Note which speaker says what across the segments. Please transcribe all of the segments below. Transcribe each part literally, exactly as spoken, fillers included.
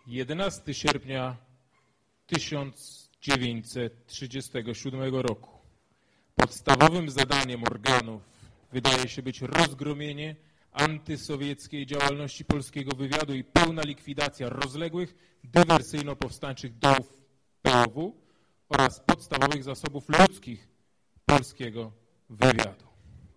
Speaker 1: jedenastego sierpnia tysiąc dziewięćset trzydziestego siódmego roku. Podstawowym zadaniem organów wydaje się być rozgromienie antysowieckiej działalności polskiego wywiadu i pełna likwidacja rozległych, dywersyjno-powstańczych dołów P O W oraz podstawowych zasobów ludzkich polskiego wywiadu.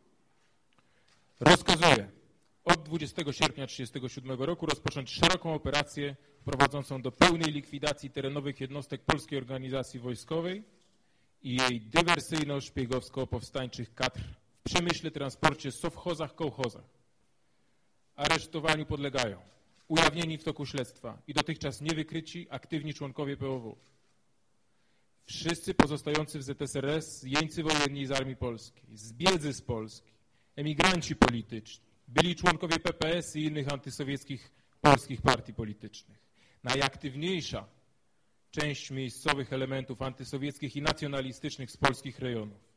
Speaker 1: Rozkazuję od dwudziestego sierpnia tysiąc dziewięćset trzydziestego siódmego roku rozpocząć szeroką operację prowadzącą do pełnej likwidacji terenowych jednostek Polskiej Organizacji Wojskowej i jej dywersyjno-szpiegowsko-powstańczych kadr w przemyśle, transporcie, sowchozach, kołchozach. Aresztowaniu podlegają ujawnieni w toku śledztwa i dotychczas niewykryci aktywni członkowie P O W, wszyscy pozostający w Z S R S jeńcy wojenni z Armii Polskiej, zbiedzy z Polski, emigranci polityczni, byli członkowie P P S i innych antysowieckich polskich partii politycznych. Najaktywniejsza część miejscowych elementów antysowieckich i nacjonalistycznych z polskich rejonów.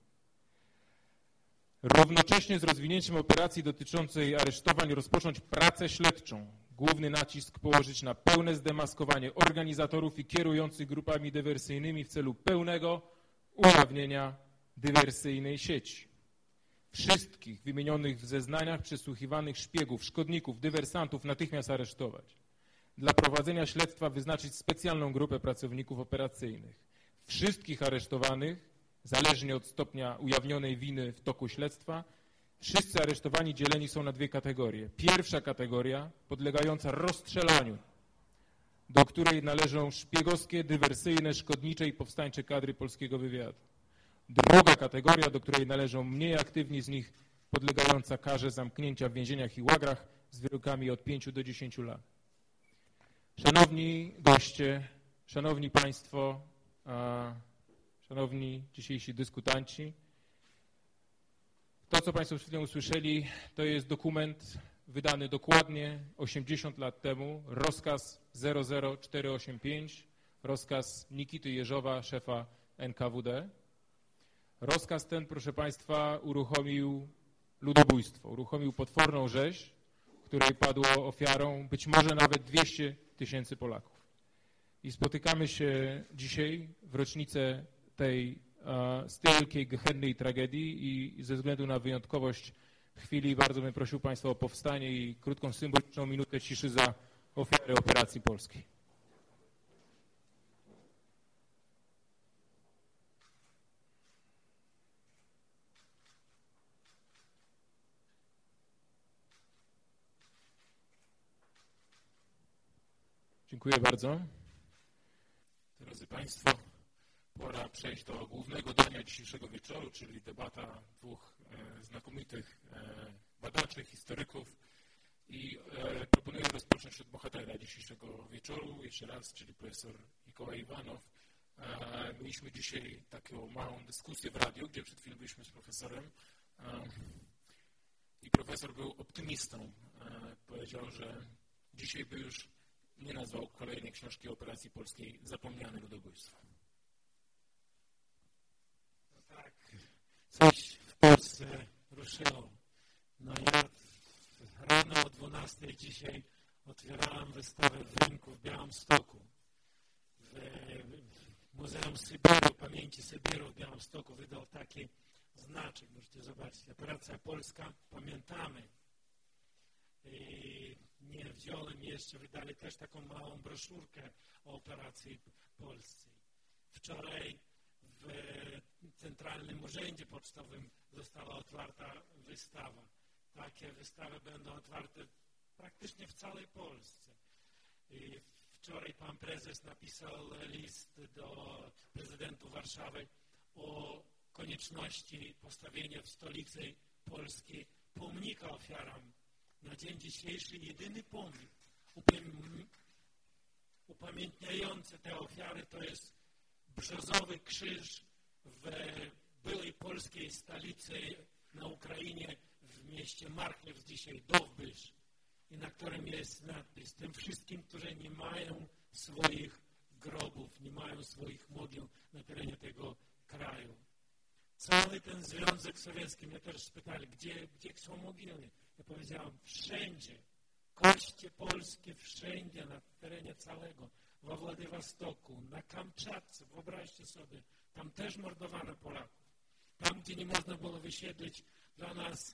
Speaker 1: Równocześnie z rozwinięciem operacji dotyczącej aresztowań rozpocząć pracę śledczą. Główny nacisk położyć na pełne zdemaskowanie organizatorów i kierujących grupami dywersyjnymi w celu pełnego ujawnienia dywersyjnej sieci. Wszystkich wymienionych w zeznaniach przesłuchiwanych szpiegów, szkodników, dywersantów natychmiast aresztować. Dla prowadzenia śledztwa wyznaczyć specjalną grupę pracowników operacyjnych. Wszystkich aresztowanych, zależnie od stopnia ujawnionej winy w toku śledztwa, wszyscy aresztowani dzieleni są na dwie kategorie. Pierwsza kategoria podlegająca rozstrzelaniu, do której należą szpiegowskie, dywersyjne, szkodnicze i powstańcze kadry polskiego wywiadu. Druga kategoria, do której należą mniej aktywni z nich, podlegająca karze zamknięcia w więzieniach i łagrach z wyrokami od pięciu do dziesięciu lat. Szanowni goście, szanowni państwo, a, szanowni dzisiejsi dyskutanci, to, co państwo przed chwilą usłyszeli, to jest dokument wydany dokładnie osiemdziesiąt lat temu, rozkaz zero zero cztery osiem pięć, rozkaz Nikity Jeżowa, szefa N K W D. Rozkaz ten, proszę państwa, uruchomił ludobójstwo, uruchomił potworną rzeź, której padło ofiarą być może nawet dwieście tysięcy Polaków. I spotykamy się dzisiaj w rocznicę tej, z tej wielkiej gehennej tragedii i ze względu na wyjątkowość chwili bardzo bym prosił państwa o powstanie i krótką symboliczną minutę ciszy za ofiary operacji polskiej. Dziękuję bardzo. Drodzy państwo, pora przejść do głównego dania dzisiejszego wieczoru, czyli debata dwóch e, znakomitych e, badaczy, historyków i e, proponuję rozpocząć od bohatera dzisiejszego wieczoru, jeszcze raz, czyli profesor Mikołaj Iwanow. E, mieliśmy dzisiaj taką małą dyskusję w radiu, gdzie przed chwilą byliśmy z profesorem e, i profesor był optymistą. E, powiedział, że dzisiaj by już nie nazwał kolejnej książki o operacji polskiej Zapomniane ludobójstwo.
Speaker 2: No tak, coś w Polsce ruszyło. No ja rano o dwunastej dzisiaj otwierałem wystawę w rynku w Białymstoku. W Muzeum Sybiru, Pamięci Sybiru w Białymstoku wydał taki znaczek, możecie zobaczyć, operacja polska, pamiętamy. I nie wziąłem jeszcze, wydali też taką małą broszurkę o operacji polskiej. Wczoraj w Centralnym Urzędzie Pocztowym została otwarta wystawa. Takie wystawy będą otwarte praktycznie w całej Polsce. I wczoraj pan prezes napisał list do prezydentów Warszawy o konieczności postawienia w stolicy Polski pomnika ofiarom. Na dzień dzisiejszy jedyny pomnik upamiętniający te ofiary to jest brzozowy krzyż w byłej polskiej stolicy na Ukrainie w mieście Marchniew, dzisiaj Dowbysz, i na którym jest napis tym wszystkim, którzy nie mają swoich grobów, nie mają swoich mogił na terenie tego kraju. Cały ten Związek Sowiecki, mnie też spytali, gdzie, gdzie są mogiły. Ja powiedziałem, wszędzie, kości polskie wszędzie, na terenie całego, we Władywostoku, na Kamczatce, wyobraźcie sobie, tam też mordowano Polaków. Tam, gdzie nie można było wysiedlić dla nas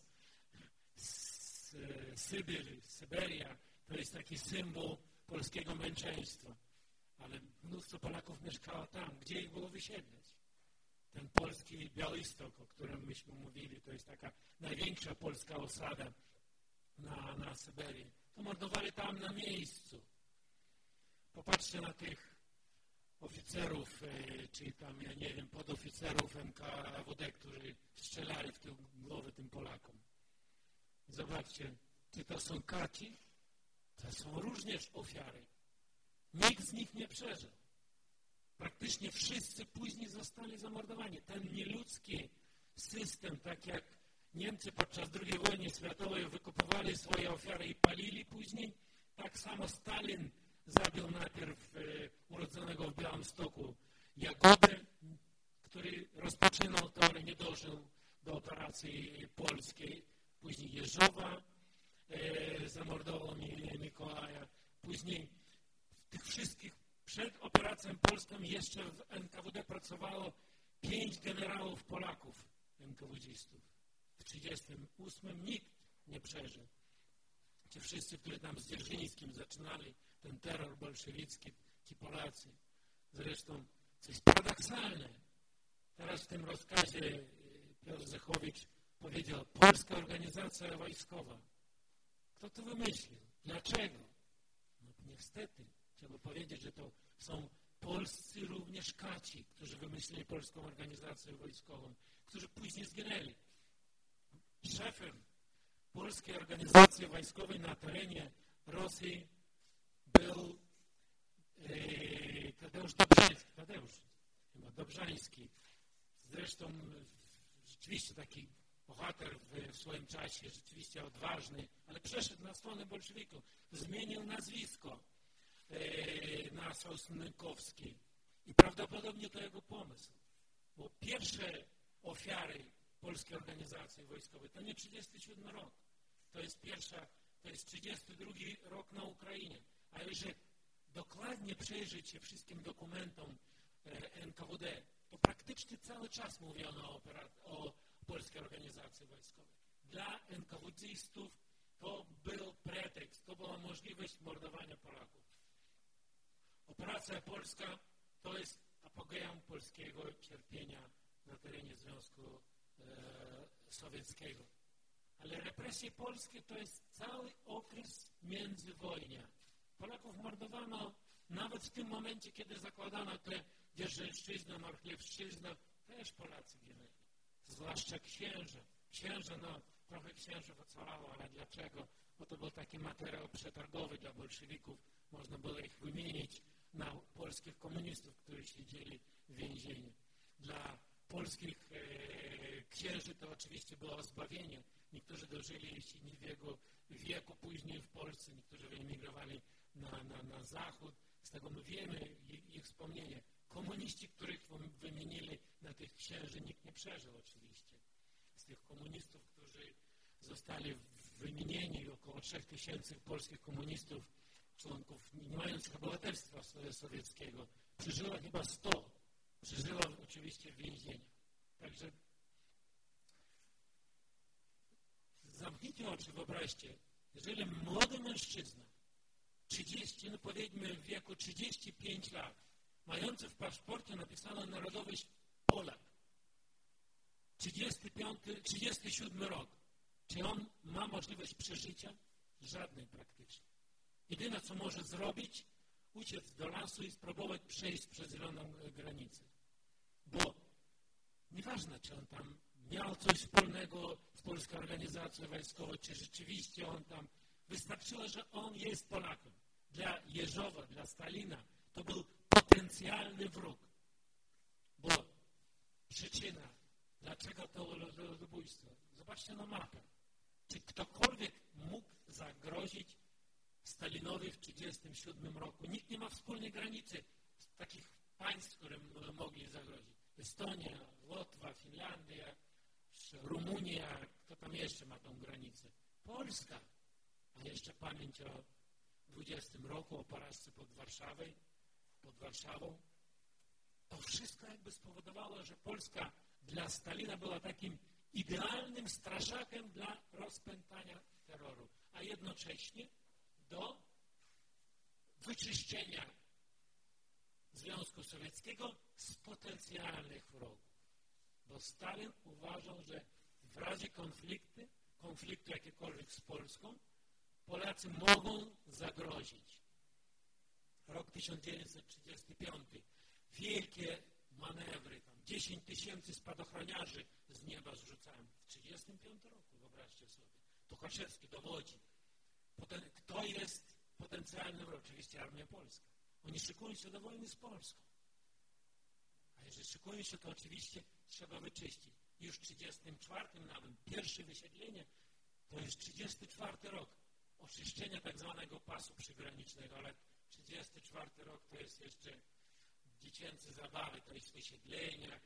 Speaker 2: Sybir, Syberia, to jest taki symbol polskiego męczeństwa. Ale mnóstwo Polaków mieszkało tam, gdzie ich było wysiedlić. Ten polski Białystok, o którym myśmy mówili, to jest taka największa polska osada na, na Syberię. To mordowali tam na miejscu. Popatrzcie na tych oficerów, czy tam, ja nie wiem, podoficerów N K W D, którzy strzelali w tył głowy tym Polakom. Zobaczcie, czy to są kaci, to są również ofiary. Nikt z nich nie przeżył. Praktycznie wszyscy później zostali zamordowani. Ten nieludzki system, tak jak Niemcy podczas drugiej wojny światowej wykupowali swoje ofiary i palili później, tak samo Stalin zabił najpierw e, urodzonego w Białymstoku Jagodę, który rozpoczynał to, ale nie dożył do operacji polskiej. Później Jeżowa e, zamordował Mikołaja. Później w tych wszystkich, przed operacją polską jeszcze w N K W D pracowało pięć generałów Polaków, N K W D-istów. W trzydziestym ósmym nikt nie przeżył. Ci wszyscy, którzy tam z Dzierżyńskim zaczynali ten terror bolszewicki, ci Polacy. Zresztą, co jest paradoksalne, teraz w tym rozkazie Piotr Zechowicz powiedział, polska organizacja wojskowa. Kto to wymyślił? Dlaczego? No niestety, trzeba powiedzieć, że to są polscy również kaci, którzy wymyślili polską organizację wojskową, którzy później zginęli. Szefem polskiej organizacji wojskowej na terenie Rosji był e, Tadeusz Dobrzański, Tadeusz, chyba Dobrzański. Zresztą rzeczywiście taki bohater w, w swoim czasie, rzeczywiście odważny, ale przeszedł na stronę bolszewików, zmienił nazwisko e, na Sosnkowski i prawdopodobnie to jego pomysł, bo pierwsze ofiary polskiej organizacji wojskowej to nie trzydziesty siódmy rok, to jest pierwsza, to jest trzydziesty drugi rok na Ukrainie, a jeżeli dokładnie przyjrzeć się wszystkim dokumentom e, N K W D, to praktycznie cały czas mówiono o, o polskiej organizacji wojskowej. Dla N K W D-istów to był pretekst, to była możliwość mordowania Polaków. Operacja polska to jest apogeum polskiego cierpienia na terenie Związku e, Sowieckiego. Ale represje polskie to jest cały okres międzywojnia. Polaków mordowano nawet w tym momencie, kiedy zakładano te Dzierżyńszczyznę, Marchlewszczyznę, też Polacy ginęli. Zwłaszcza księża. Księża, no trochę księżów ocalało, ale dlaczego? Bo to był taki materiał przetargowy dla bolszewików. Można było ich wymienić na polskich komunistów, którzy siedzieli w więzieniu. Dla polskich e, księży to oczywiście było zbawienie. Niektórzy dożyli średniego wieku później w Polsce, niektórzy wyemigrowali na, na, na zachód. Z tego my wiemy ich, ich wspomnienie. Komuniści, których wymienili na tych księży, nikt nie przeżył oczywiście. Z tych komunistów, którzy zostali wymienieni, około trzech tysięcy polskich komunistów, członków nie mających obywatelstwa sowieckiego, przeżyło chyba sto. Przeżyło oczywiście w więzieniu. Także zamknijcie oczy, wyobraźcie, jeżeli młody mężczyzna, trzydzieści, no powiedzmy w wieku trzydzieści pięć lat, mający w paszporcie napisano narodowość Polak, trzydziesty piąty, trzydziesty siódmy rok, czy on ma możliwość przeżycia? Żadnej praktycznie. Jedyne, co może zrobić, uciec do lasu i spróbować przejść przez zieloną granicę. Bo nieważne, czy on tam miał coś wspólnego z polską organizacją wojskową, czy rzeczywiście on tam, wystarczyło, że on jest Polakiem. Dla Jeżowa, dla Stalina to był potencjalny wróg. Bo przyczyna, dlaczego to ludobójstwo? Zobaczcie na mapę. Czy ktokolwiek mógł zagrozić Stalinowi w trzydziestym siódmym roku? Nikt nie ma wspólnej granicy z takich państw, które mogli zagrozić. Estonia, Łotwa, Finlandia, Rumunia, kto tam jeszcze ma tą granicę? Polska. A jeszcze jeszcze pamięć o dwudziestym roku, o porażce pod Warszawą, pod Warszawą. To wszystko jakby spowodowało, że Polska dla Stalina była takim idealnym straszakiem dla rozpętania terroru, a jednocześnie do wyczyszczenia Związku Sowieckiego z potencjalnych wrogów. Bo Stalin uważał, że w razie konfliktu, konfliktu jakiekolwiek z Polską, Polacy mogą zagrozić. Rok tysiąc dziewięćset trzydziesty piąty. Wielkie manewry, tam dziesięć tysięcy spadochroniarzy z nieba zrzucałem. W trzydziestym piątym roku, wyobraźcie sobie. Tuchaszewski dowodzi. Potem, kto jest potencjalnym, oczywiście Armia Polska. Oni szykują się do wojny z Polską. A jeżeli szykują się, to oczywiście trzeba wyczyścić. Już w trzydziestym czwartym nawet, pierwsze wysiedlenie, to jest trzydziesty czwarty rok. Oczyszczenia tak zwanego pasu przygranicznego, ale trzydziesty czwarty rok to jest jeszcze dziecięce zabawy, to jest wysiedlenia.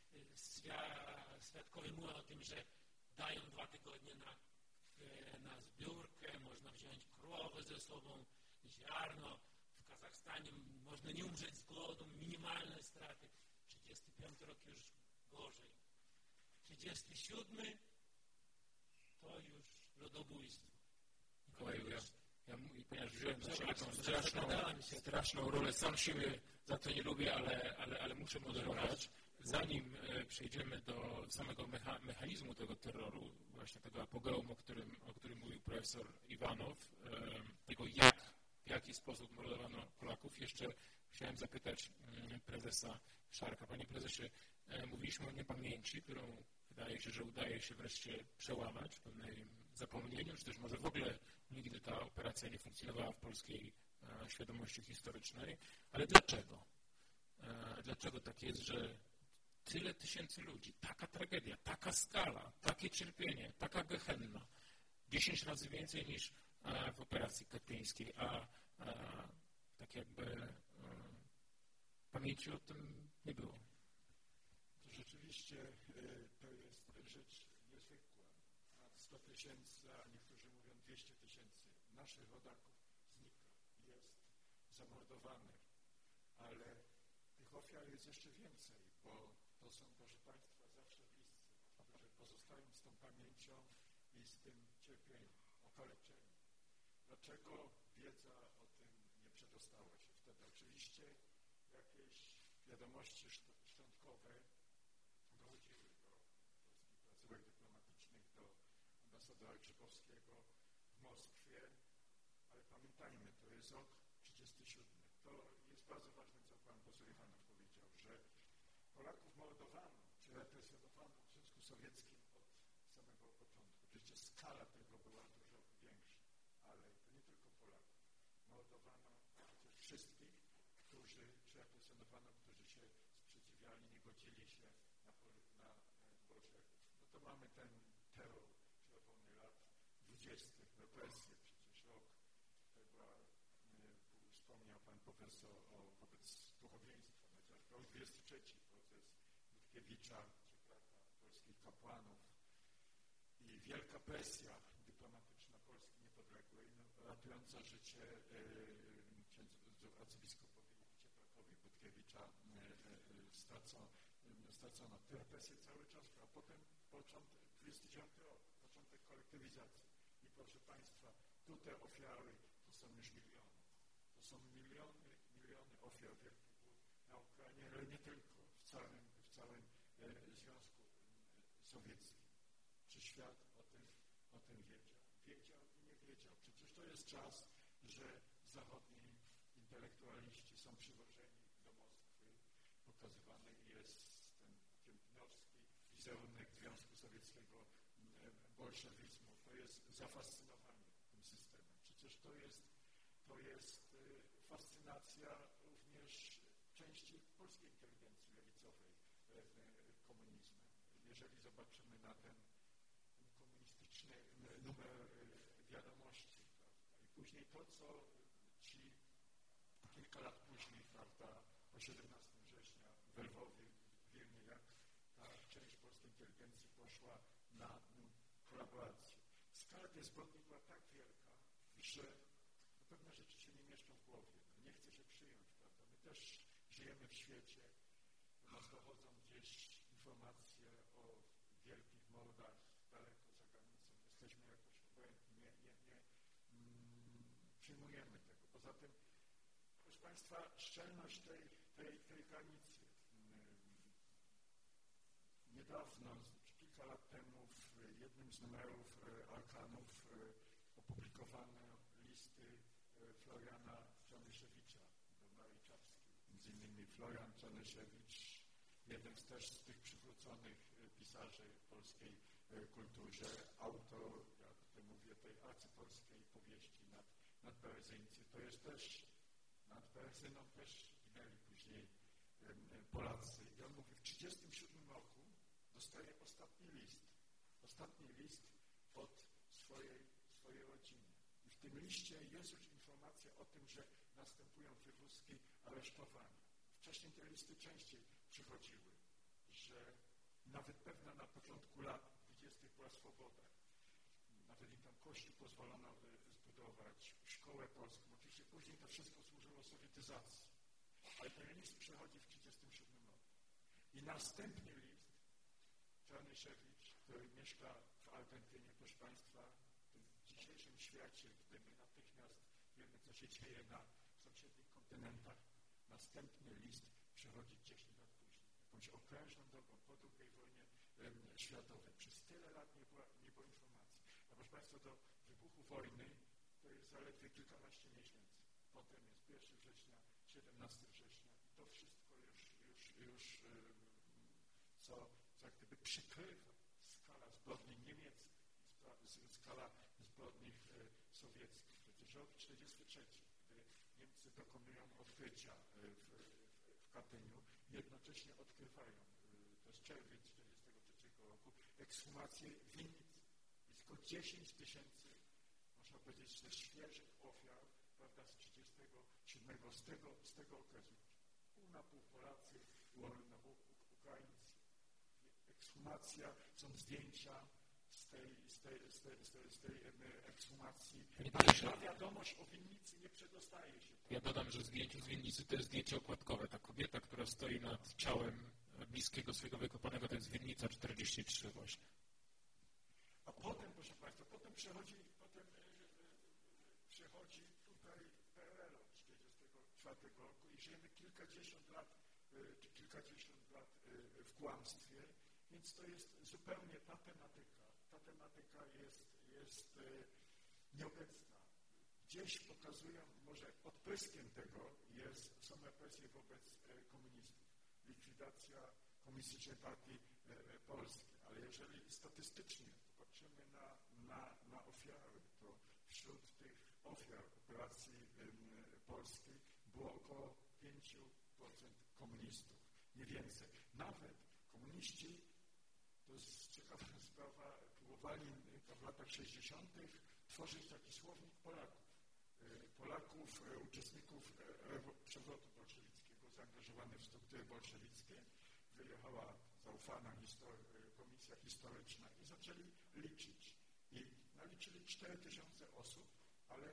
Speaker 2: Świadkowie mówią o tym, że dają dwa tygodnie na, na zbiórkę, można wziąć krowę ze sobą, ziarno. W Kazachstanie można nie umrzeć z głodu, minimalne straty. trzydziesty piąty rok już gorzej. trzydziesty siódmy to już ludobójstwo.
Speaker 1: Mikołaju, ja, ja ponieważ wziąłem na siebie tą straszną, straszną rolę, sam siebie za to nie lubię, ale, ale, ale muszę moderować. Zanim e, przejdziemy do samego mecha, mechanizmu tego terroru, właśnie tego apogeum, o którym, o którym mówił profesor Iwanow, e, tego jak, w jaki sposób mordowano Polaków, jeszcze chciałem zapytać e, prezesa Szarka. Panie prezesie, e, mówiliśmy o niepamięci, którą wydaje się, że udaje się wreszcie przełamać w pewnym zapomnieniu, czy też może w ogóle nigdy ta operacja nie funkcjonowała w polskiej e, świadomości historycznej. Ale dlaczego? E, dlaczego tak jest, że tyle tysięcy ludzi, taka tragedia, taka skala, takie cierpienie, taka gehenna, dziesięć razy więcej niż e, w operacji katyńskiej, a e, tak jakby e, pamięci o tym nie było.
Speaker 3: To rzeczywiście y, to jest rzecz niezwykła. Ponad sto tysięcy, a niektórzy mówią dwieście tysięcy naszych rodaków znika, jest zamordowanych, ale tych ofiar jest jeszcze więcej, bo to są, proszę Państwa, zawsze bliscy, którzy pozostają z tą pamięcią i z tym cierpieniem, okaleczeniem. Dlaczego wiedza o tym nie przedostała się wtedy? Oczywiście jakieś wiadomości szczątkowe dochodziły do polskich placówek dyplomatycznych, do ambasadora Grzybowskiego w Moskwie, ale pamiętajmy, to jest rok trzydziesty siódmy. To jest bardzo ważne, co pan poseł Iwanow powiedział, że Polaków mordowano, czy represjonowano w Związku Sowieckim od samego początku. Oczywiście skala tego była dużo większa, ale to nie tylko Polaków. Mordowano przecież wszystkich, którzy, czy represjonowano, którzy się sprzeciwiali, nie godzili się na, na Bolszewików. No to mamy ten terror czerwony lat dwudziestych, represje, przecież rok februar, wspomniał pan profesor o, wobec duchowieństwa, chociaż rok dwudziesty trzeci, proces Witkiewicza, czy lata polskich kapłanów i wielka presja dyplomatyczna Polski niepodległej, no, ratująca życie yy, księdzu arcybiskupowi Cieplakowi Witkiewicza yy, stracono, yy, stracono. Te represje cały czas, a potem początek, dwudziesty dziewiąty rok, początek kolektywizacji. I proszę Państwa, tu te ofiary to są już miliony. To są miliony, miliony ofiar wielkich głód na Ukrainie, ale nie tylko, w całym, w całym e, Związku Sowieckim. Czy świat o tym, o tym wiedział? Wiedział i nie wiedział. Przecież to jest czas, że zachodni intelektualiści są przywożeni do Moskwy. Pokazywany jest ten kiełbinowski wizerunek Związku Sowieckiego, e, bolszewizmu. To jest zafascynowanie tym systemem. Przecież to jest To jest y, fascynacja również części polskiej inteligencji lewicowej y, y, komunizmem. Jeżeli zobaczymy na ten, ten komunistyczny y, numer y, wiadomości, prawda? I później to, co ci kilka lat później, prawda, o siedemnastego września w Lwowie, w Wilnie, jak ta część polskiej inteligencji poszła na no, kolaborację. Skala tej zbrodni była tak wielka, że pewne rzeczy się nie mieszczą w głowie. Nie chce się przyjąć, prawda? My też żyjemy w świecie, do nas dochodzą gdzieś informacje o wielkich mordach daleko za granicą. Jesteśmy jakoś obojętni, nie, nie, nie mm, przyjmujemy tego. Poza tym, proszę Państwa, szczelność tej, tej, tej granicy. Niedawno, kilka lat temu, w jednym z numerów Arkanów opublikowano listy Floriana Czanyszewicza do Marii Czapskiej. Między innymi Florian Czanyszewicz, jeden z też z tych przywróconych pisarzy polskiej kulturze, autor, jak to mówię, tej arcypolskiej powieści nad, nad Berezyńcy. To jest też, nad Berezyną też ginęli później Polacy. I on mówi, w trzydziestym siódmym roku dostaje ostatni list, ostatni list od swojej, swojej rodziny. I w tym liście jest już informacja o tym, że następują wywózki, aresztowania. Wcześniej te listy częściej przychodziły, że nawet pewna na początku lat dwudziestych była swoboda. Nawet im tam kościół pozwolono zbudować, szkołę polską. Oczywiście później to wszystko służyło sowietyzacji. Ale ten list przychodzi w trzydziestym siódmym roku. I następny list Czanyszewicz, który mieszka w Argentynie, proszę Państwa, w dzisiejszym świecie, gdy my natychmiast wiemy, co się dzieje na sąsiednich kontynentach, następny list przychodzi dziesięć lat później. Jakąś okrężną drogą po drugiej wojnie um, światowej. Przez tyle lat nie było, nie było informacji. A proszę Państwa, do wybuchu wojny to jest zaledwie kilkanaście miesięcy. Potem jest pierwszego września, siedemnastego września. To wszystko już, już, już um, co jak gdyby przykrywa skala zbrodni niemieckich, skala zbrodni e, sowieckich. Przecież rok czterdziesty trzeci, gdy Niemcy dokonują odkrycia e, w, w, w Katyniu, jednocześnie odkrywają, e, to jest czerwiec czterdziestego trzeciego roku, ekshumację winnicy. Blisko dziesięć tysięcy, można powiedzieć, że świeżych ofiar, prawda, z trzydziestego siódmego, z tego, z tego okresu. Pół na pół Polacy, na pół Ukraińcy. Ekshumacja, są zdjęcia z tej, z tej, z tej, z tej, z tej ekshumacji. Ta wiadomość o winnicy nie przedostaje się.
Speaker 1: Ja dodam, że zdjęcie z winnicy to jest zdjęcie okładkowe. Ta kobieta, która stoi nad ciałem bliskiego swojego wykopanego, to jest winnica czterdzieści trzy właśnie.
Speaker 3: A potem, proszę Państwa, potem przechodzi, potem przechodzi tutaj P R L od czterdziestego czwartego roku i żyjemy kilkadziesiąt lat, czy kilkadziesiąt lat w kłamstwie. Więc to jest zupełnie ta tematyka. Ta tematyka jest, jest e, nieobecna. Gdzieś pokazują, może odpryskiem tego jest, są represje wobec e, komunistów. Likwidacja Komunistycznej Partii e, Polskiej. Ale jeżeli statystycznie popatrzymy na, na, na ofiary, to wśród tych ofiar operacji e, polskiej było około pięć procent komunistów. Nie więcej. Nawet komuniści, to jest ciekawa sprawa, próbowali w latach sześćdziesiątych tworzyć taki słownik Polaków. Polaków, uczestników przewrotu bolszewickiego, zaangażowanych w struktury bolszewickie. Wyjechała zaufana histor- komisja historyczna i zaczęli liczyć. I naliczyli cztery tysiące osób, ale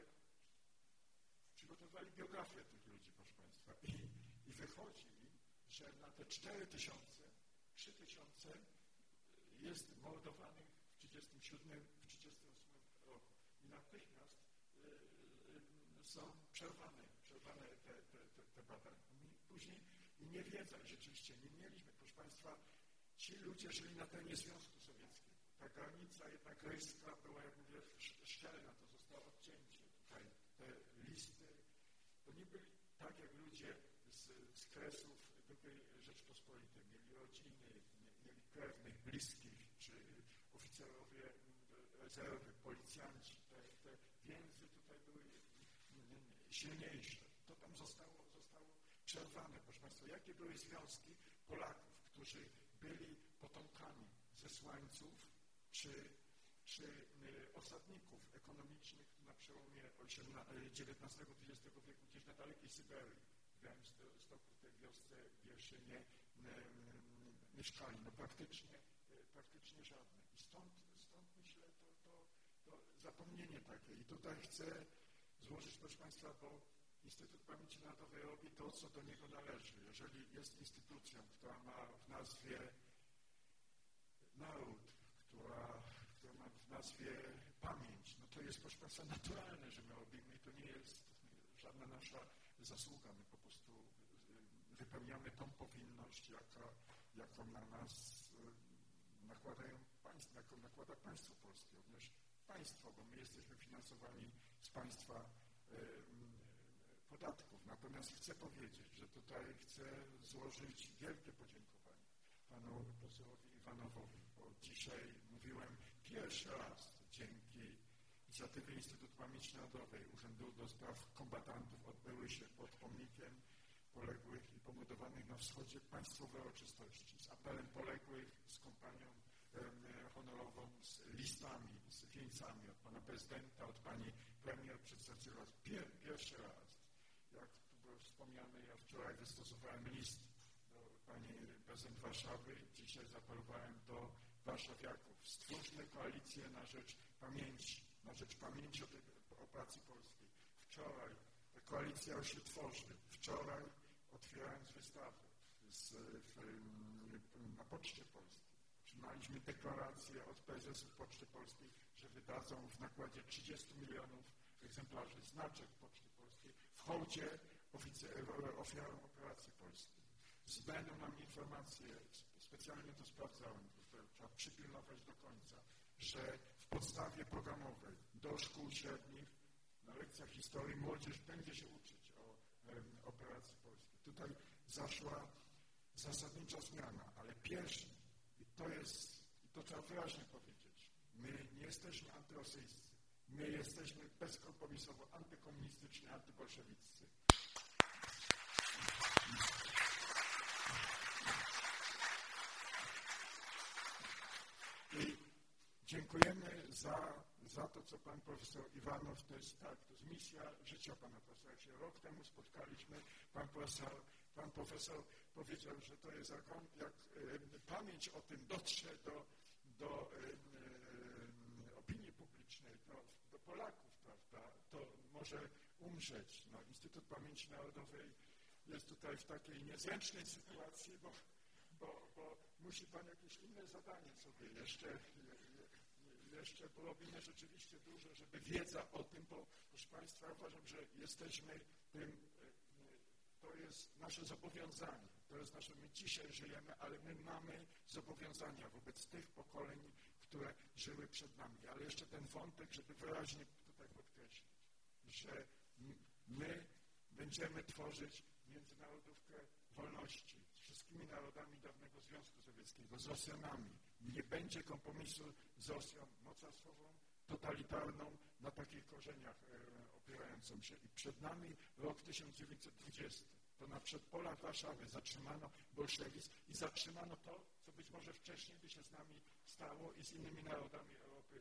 Speaker 3: przygotowali biografię tych ludzi, proszę Państwa. I, i wychodzi, że na te cztery tysiące, trzy tysiące jest mordowanych w trzydziestym siódmym, w trzydziestym ósmym roku. I natychmiast y, y, są przerwane, przerwane te, te, te, te badania. Później nie wiedza i rzeczywiście nie mieliśmy, proszę Państwa, ci ludzie żyli na terenie Związku Sowieckiego. Ta granica jednak rejska była, jak mówię, szczelna, to zostało odcięcie. Tutaj te listy, to nie byli tak jak ludzie z, z Kresów były Rzeczpospolitej, mieli rodziny, mieli krewnych, bliskich, czy oficerowie rezerwy, policjanci. Te, te więzy tutaj były silniejsze. To tam zostało, zostało przerwane. Proszę Państwa, jakie były związki Polaków, którzy byli potomkami zesłańców, czy, czy osadników ekonomicznych na przełomie dziewiętnastego dwudziestego wieku, gdzieś na dalekiej Syberii, w Białymstoku, w tej wiosce Wierszynie, mieszkali. No praktycznie, praktycznie żadne. I stąd, stąd myślę, to, to, to zapomnienie takie. I tutaj chcę złożyć, proszę Państwa, bo Instytut Pamięci Narodowej robi to, co do niego należy. Jeżeli jest instytucją, która ma w nazwie naród, która, która ma w nazwie pamięć, no to jest, proszę Państwa, naturalne, że my robimy i to nie jest żadna nasza zasługa. My po prostu wypełniamy tą powinność, jaka, jaką na nas nakładają państwa, jaką nakłada państwo polskie, również państwo, bo my jesteśmy finansowani z państwa podatków. Natomiast chcę powiedzieć, że tutaj chcę złożyć wielkie podziękowanie panu profesorowi Iwanowowi, bo dzisiaj mówiłem pierwszy raz dzięki inicjatywie Instytutu Pamięci Narodowej Urzędu do Spraw Kombatantów odbyły się pod pomnikiem poległych i pomordowanych na wschodzie państwowe uroczystości z apelem poległych, z kompanią e, honorową, z listami, z wieńcami od pana prezydenta, od pani premier, przedstawiciela. Pier, pierwszy raz, jak tu było wspomniane, ja wczoraj wystosowałem list do pani prezydent Warszawy, dzisiaj zaapelowałem do warszawiaków. Stwórzmy koalicję na rzecz pamięci, na rzecz pamięci o, tej, o pracy polskiej. Wczoraj ta koalicja się tworzy. Wczoraj otwierając wystawę z, w, na Poczcie Polskiej, otrzymaliśmy deklarację od prezesów Poczty Polskiej, że wydadzą w nakładzie trzydzieści milionów egzemplarzy znaczek Poczty Polskiej w hołdzie ofiarom operacji polskiej. Zbędą nam informacje, specjalnie to sprawdzałem, trzeba przypilnować do końca, że w podstawie programowej do szkół średnich na lekcjach historii młodzież będzie się uczyć o e, operacji polskiej. Tutaj zaszła zasadnicza zmiana, ale pierwszy, i to jest, i to trzeba wyraźnie powiedzieć, my nie jesteśmy antyrosyjscy, my jesteśmy bezkompromisowo antykomunistyczni, antybolszewiccy. I dziękujemy za, za to, co pan profesor Iwanow, to jest tak, to jest misja życia pana profesora. Jak się rok temu spotkaliśmy, pan profesor, pan profesor powiedział, że to jest jak, on, jak e, pamięć o tym dotrze do, do e, e, opinii publicznej, do, do Polaków, prawda, to może umrzeć. No, Instytut Pamięci Narodowej jest tutaj w takiej niezręcznej sytuacji, bo Bo, bo musi pan jakieś inne zadanie sobie jeszcze, jeszcze bo robimy rzeczywiście dużo, żeby wiedza o tym, bo proszę Państwa, uważam, że jesteśmy tym, to jest nasze zobowiązanie, to jest nasze, my dzisiaj żyjemy, ale my mamy zobowiązania wobec tych pokoleń, które żyły przed nami. Ale jeszcze ten wątek, żeby wyraźnie tutaj podkreślić, że my będziemy tworzyć międzynarodówkę wolności z wszystkimi narodami dawnego Związku Sowieckiego, z Rosjanami. Nie będzie kompromisu z Rosją mocarstwową, totalitarną, na takich korzeniach e, opierającą się. I przed nami rok tysiąc dziewięćset dwudziesty. To na przedpolach Warszawy zatrzymano bolszewizm i zatrzymano to, co być może wcześniej by się z nami stało i z innymi narodami Europy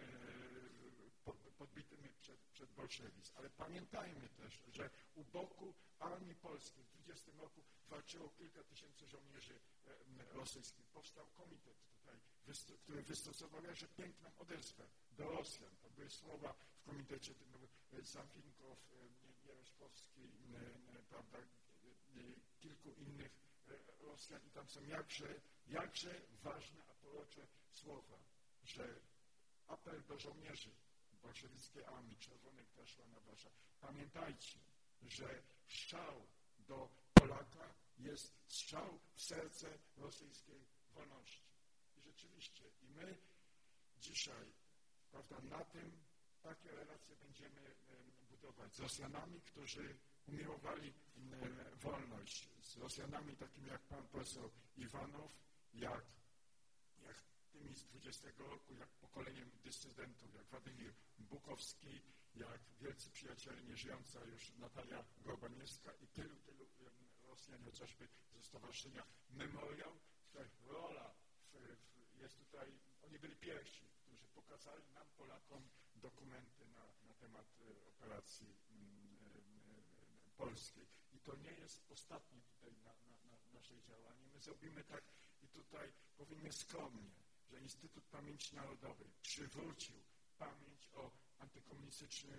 Speaker 3: e, podbitymi przed, przed bolszewizm. Ale pamiętajmy też, że u boku Armii Polskiej w dwudziestym roku walczyło kilka tysięcy żołnierzy rosyjskich. Powstał komitet tutaj, który wystosował jakże piękną odezwę do Rosjan. To były słowa w komitecie, Zamfinkow, Jaroszkowski, prawda, kilku innych Rosjan i tam są jakże, jakże ważne, a prorocze słowa, że apel do żołnierzy bolszewickiej armii czerwonej, która szła na Warszawę. Pamiętajcie, że strzał do Polaka jest strzał w serce rosyjskiej wolności. I rzeczywiście, i my dzisiaj, prawda, na tym takie relacje będziemy budować z Rosjanami, którzy umiłowali wolność, z Rosjanami takimi jak pan profesor Iwanow, jak, jak tymi z dwudziestego roku, jak pokoleniem dysydentów, jak Władimir Bukowski, jak wielcy przyjaciele, nieżyjąca już Natalia Gorbaniewska i tylu, tylu Rosjan, chociażby ze Stowarzyszenia Memoriał. Tutaj rola w, w, jest tutaj, oni byli pierwsi, którzy pokazali nam, Polakom, dokumenty na, na temat operacji polskiej. I to nie jest ostatnie tutaj na, na, na naszej działanie. My zrobimy tak i tutaj powiemy skromnie, że Instytut Pamięci Narodowej przywrócił pamięć o antykomunistycznym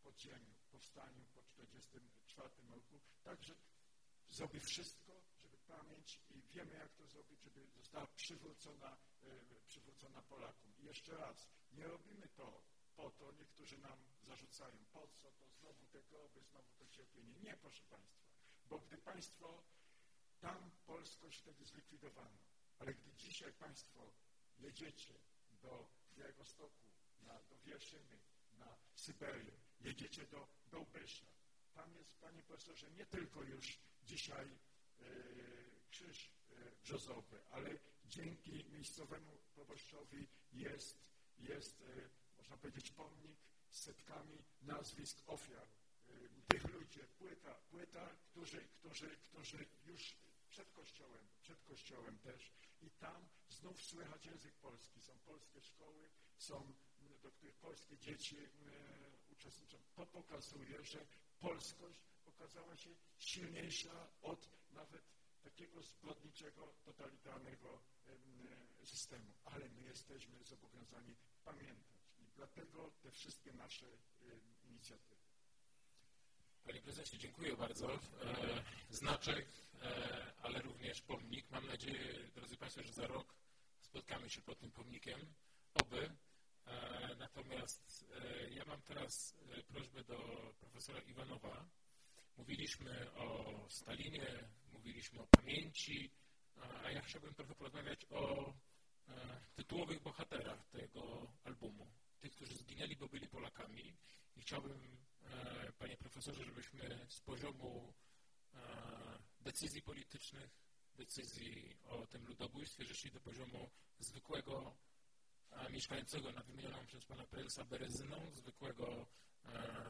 Speaker 3: podziemiu, powstaniu po czterdziestym czwartym roku. Także zrobi wszystko, żeby pamięć i wiemy, jak to zrobić, żeby została przywrócona, przywrócona Polakom. I jeszcze raz, nie robimy to po to, niektórzy nam zarzucają, po co to znowu te groby, znowu to cierpienie. Nie, proszę Państwa, bo gdy Państwo, tam polskość wtedy zlikwidowano, ale gdy dzisiaj Państwo jedziecie do Białegostoku, na, do Wierszyny, na Syberię, jedziecie do Bełbysza, tam jest, panie profesorze, nie tylko już dzisiaj e, krzyż e, brzozowy, ale dzięki miejscowemu proboszczowi jest, jest e, można powiedzieć, pomnik z setkami nazwisk ofiar e, tych ludzi, płyta, płyta którzy, którzy, którzy już przed kościołem, przed kościołem też i tam znów słychać język polski, są polskie szkoły, są, do których polskie dzieci e, uczestniczą. To pokazuje, że polskość okazała się silniejsza od nawet takiego zbrodniczego, totalitarnego e, systemu. Ale my jesteśmy zobowiązani pamiętać i dlatego te wszystkie nasze e, inicjatywy.
Speaker 1: Panie prezesie, dziękuję bardzo. E, znaczek, e, ale również pomnik. Mam nadzieję, drodzy Państwo, że za rok spotkamy się pod tym pomnikiem. Oby. E, natomiast e, ja mam teraz e, prośbę do profesora Iwanowa. Mówiliśmy o Stalinie, mówiliśmy o pamięci, a ja chciałbym trochę porozmawiać o e, tytułowych bohaterach tego albumu. Tych, którzy zginęli, bo byli Polakami. I chciałbym, e, panie profesorze, żebyśmy z poziomu e, decyzji politycznych, decyzji o tym ludobójstwie, żeszli do poziomu zwykłego a mieszkającego nad wymienioną przez pana prezesa Berezyną, zwykłego e,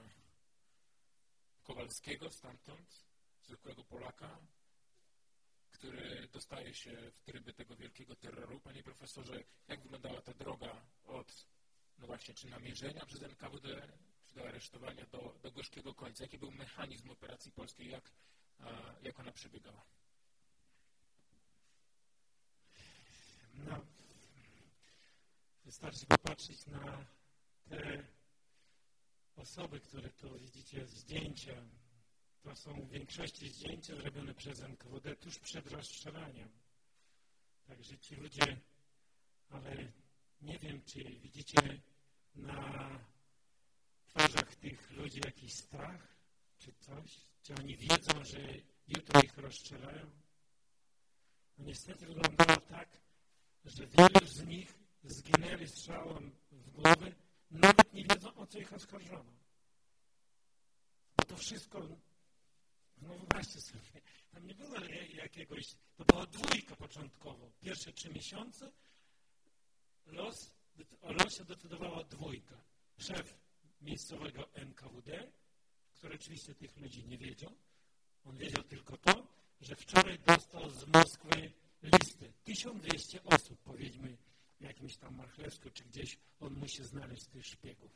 Speaker 1: Kowalskiego stamtąd, zwykłego Polaka, który dostaje się w tryby tego wielkiego terroru. Panie profesorze, jak wyglądała ta droga od, no właśnie, czy namierzenia przez N K W D, czy do aresztowania, do, do gorzkiego końca? Jaki był mechanizm operacji polskiej, jak, a, jak ona przebiegała?
Speaker 2: No. Wystarczy popatrzeć na te osoby, które tu widzicie, zdjęcia. To są w większości zdjęcia zrobione przez N K W D tuż przed rozstrzelaniem. Także ci ludzie, ale nie wiem, czy widzicie na twarzach tych ludzi jakiś strach, czy coś? Czy oni wiedzą, że jutro ich rozstrzelają? No niestety wyglądało tak, że wielu z nich zginęli strzałem w głowę, nawet nie wiedzą, o co ich oskarżono. Bo to wszystko, no wyobraźcie sobie, tam nie było jakiegoś, to była dwójka początkowo. Pierwsze trzy miesiące los, o losie decydowała dwójka. Szef miejscowego N K W D, który oczywiście tych ludzi nie wiedział. On wiedział tylko to, że wczoraj dostał z Moskwy listę. tysiąc dwieście osób, powiedzmy, w jakimś tam Marchlewsku, czy gdzieś on musi znaleźć tych szpiegów.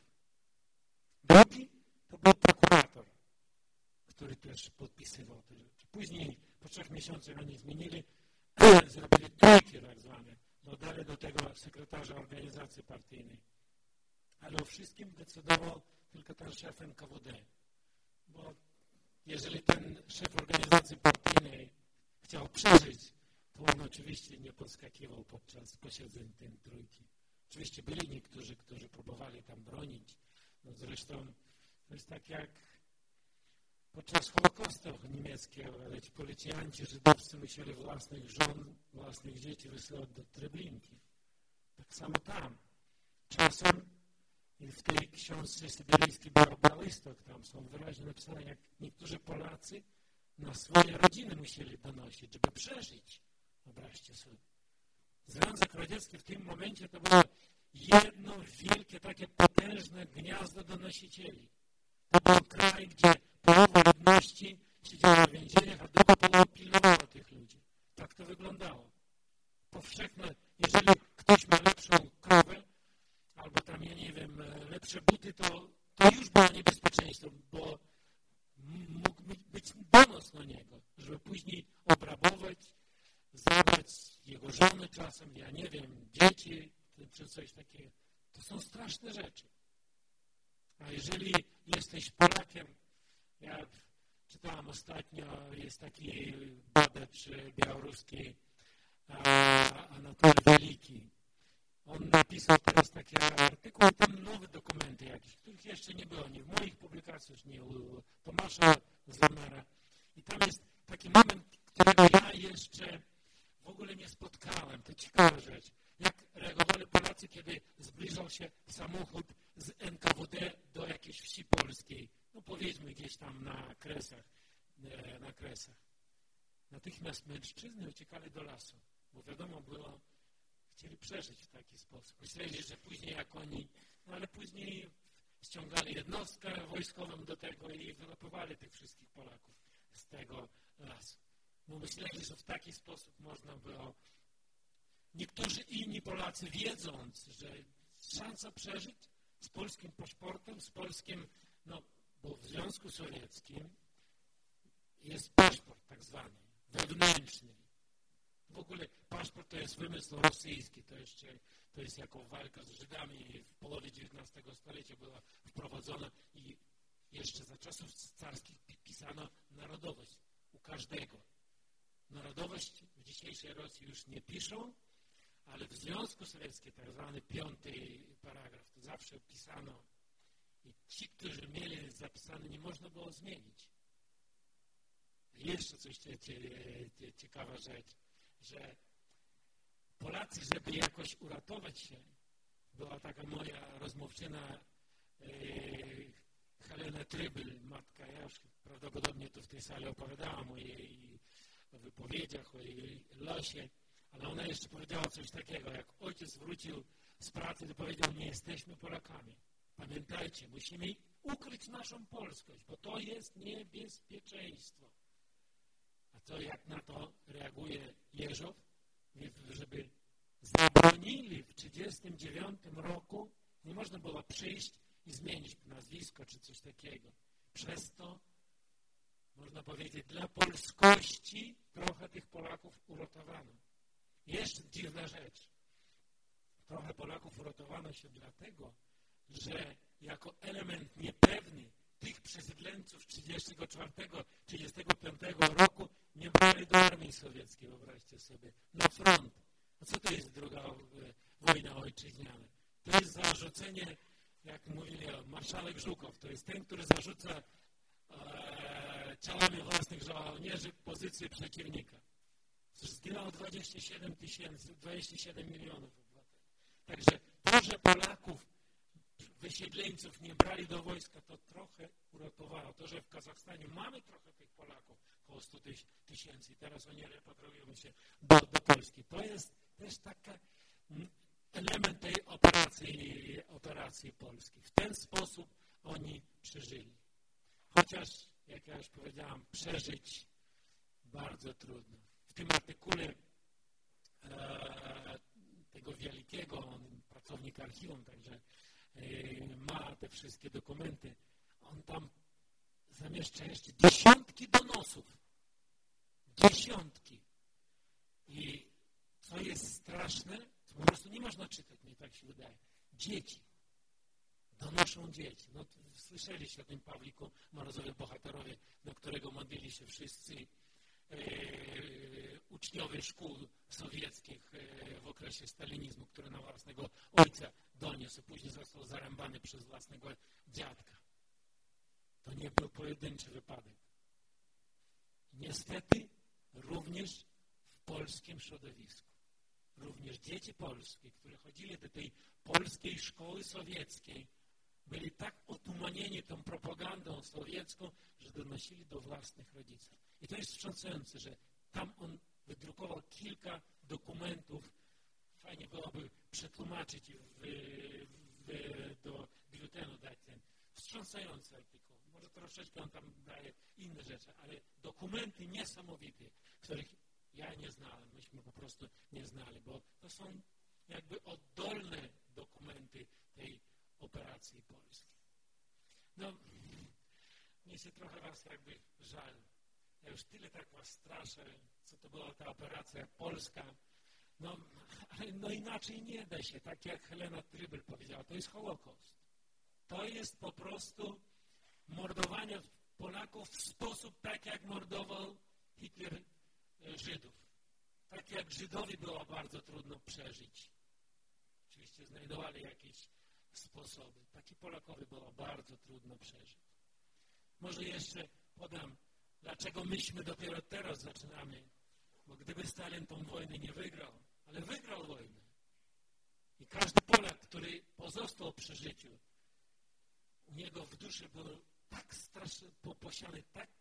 Speaker 2: Drugi to był prokurator, który też podpisywał te rzeczy. Później, po trzech miesiącach oni zmienili, zrobili trójki tak zwane, dodali do tego sekretarza organizacji partyjnej. Ale o wszystkim decydował tylko ten szef N K W D. Bo jeżeli ten szef organizacji partyjnej chciał przeżyć, to on oczywiście nie podskakiwał podczas posiedzeń tej trójki. Oczywiście byli niektórzy, którzy próbowali tam bronić. No zresztą to jest tak jak podczas Holokaustu niemieckiego, ale ci policjanci żydowscy musieli własnych żon, własnych dzieci wysyłać do Treblinki. Tak samo tam. Czasem w tej książce syberyjskiej Białystok tam są wyraźnie napisane, jak niektórzy Polacy na swoje rodziny musieli donosić, żeby przeżyć. Wyobraźcie sobie. Związek Radziecki w tym momencie to było jedno wielkie, takie potężne gniazdo donosicieli. To był kraj, gdzie połowa ludności siedziała w więzieniach, a druga połowa pilnowała tych ludzi. Tak to wyglądało. Powszechne, jeżeli ktoś ma lepszą krowę, albo tam, ja nie wiem, lepsze buty, to, to już było niebezpieczeństwo, bo mógł być donos na niego, żeby później obrabować, zabrać jego żony czasem, ja nie wiem, dzieci, czy coś takiego. To są straszne rzeczy. A jeżeli jesteś Polakiem. Ja czytałem ostatnio, jest taki badacz białoruski Anatoly Wieliki. On napisał teraz taki artykuł, tam nowe dokumenty jakieś, których jeszcze nie było, nie w moich publikacjach, nie u Tomasza Zlemera. I tam jest taki moment, którego ja jeszcze w ogóle nie spotkałem. To ciekawa rzecz. Jak reagowali Polacy, kiedy zbliżał się samochód z N K W D do jakiejś wsi polskiej. No powiedzmy gdzieś tam na Kresach. Na Kresach. Natychmiast mężczyzny uciekali do lasu, bo wiadomo było, chcieli przeżyć w taki sposób. Myśleli, że później jak oni, no ale później ściągali jednostkę wojskową do tego i wyłapywali tych wszystkich Polaków z tego lasu. Bo myśleli, że w taki sposób można było. Niektórzy inni Polacy, wiedząc, że szansa przeżyć z polskim paszportem, z polskim, no bo w Związku Sowieckim jest paszport tak zwany, wewnętrzny. W ogóle paszport to jest wymysł rosyjski, to jeszcze to jest jako walka z Żydami w połowie dziewiętnastego stulecia była wprowadzona i jeszcze za czasów carskich pisano narodowość u każdego. Narodowość w dzisiejszej Rosji już nie piszą, ale w Związku Sowieckim, tak zwany piąty paragraf, to zawsze pisano i ci, którzy mieli zapisane, nie można było zmienić. Jeszcze coś cie, cie, cie, ciekawa rzecz, że Polacy, żeby jakoś uratować się, była taka moja rozmówczyna e, Helena Trybyl, matka, ja już prawdopodobnie tu w tej sali opowiadałam o jej wypowiedziach, o jej losie, ale ona jeszcze powiedziała coś takiego, jak ojciec wrócił z pracy, to powiedział, nie jesteśmy Polakami. Pamiętajcie, musimy ukryć naszą polskość, bo to jest niebezpieczeństwo. A to jak na to reaguje Jeżow, żeby zabronili w trzydziestym dziewiątym roku, nie można było przyjść i zmienić nazwisko czy coś takiego. Przez to, można powiedzieć, dla polskości trochę tych Polaków uratowano. Jeszcze dziwna rzecz. Trochę Polaków uratowano się dlatego, że jako element niepewny tych przesiedleńców trzydziestego czwartego trzydziestego piątego roku nie brali do armii sowieckiej, wyobraźcie sobie, na front. A co to jest druga wojna ojczyźniana? To jest zarzucenie, jak mówili marszałek Żukow, to jest ten, który zarzuca e, ciałami własnych żołnierzy pozycję przeciwnika. Zginęło dwadzieścia siedem tysięcy, dwadzieścia siedem milionów obywateli. Także to, że Polaków, wysiedleńców nie brali do wojska, to trochę uratowało. To, że w Kazachstanie mamy trochę tych Polaków, około sto tysięcy, teraz oni repatriują się do, do Polski. To jest też taki element tej operacji, operacji polskiej. W ten sposób oni przeżyli. Chociaż, jak ja już powiedziałam, przeżyć bardzo trudno. W tym artykule e, tego wielkiego, on pracownik archiwum, także e, ma te wszystkie dokumenty. On tam zamieszcza jeszcze dziesiątki donosów. Dziesiątki. I co jest straszne, to po prostu nie można czytać, mnie tak się wydaje. Dzieci. Donoszą dzieci. No, słyszeliście o tym Pawliku Morozowie, bohaterowie, do którego modlili się wszyscy e, uczniowie szkół sowieckich e, w okresie stalinizmu, który na własnego ojca doniósł, później został zarębany przez własnego dziadka. To nie był pojedynczy wypadek. Niestety również w polskim środowisku. Również dzieci polskie, które chodzili do tej polskiej szkoły sowieckiej, byli tak otumanieni tą propagandą sowiecką, że donosili do własnych rodziców. I to jest wstrząsające, że tam on wydrukował kilka dokumentów. Fajnie byłoby przetłumaczyć i w, w, do biuletynu dać ten wstrząsający artykuł. Może troszeczkę on tam daje inne rzeczy, ale dokumenty niesamowite, których ja nie znałem, myśmy po prostu nie znali, bo to są jakby oddolne dokumenty tej operacji polskiej. No, mnie się trochę was jakby żal. Ja już tyle tak was straszę, co to była ta operacja polska. No, ale no inaczej nie da się, tak jak Helena Trybyl powiedziała, to jest Holokaust. To jest po prostu mordowania Polaków w sposób tak, jak mordował Hitler Żydów. Tak jak Żydowi było bardzo trudno przeżyć. Oczywiście znajdowali jakieś sposoby. Tak i Polakowi było bardzo trudno przeżyć. Może jeszcze podam, dlaczego myśmy dopiero teraz zaczynamy. Bo gdyby Stalin tą wojnę nie wygrał, ale wygrał wojnę. I każdy Polak, który pozostał przy życiu, u niego w duszy był tak straszny, posiany tak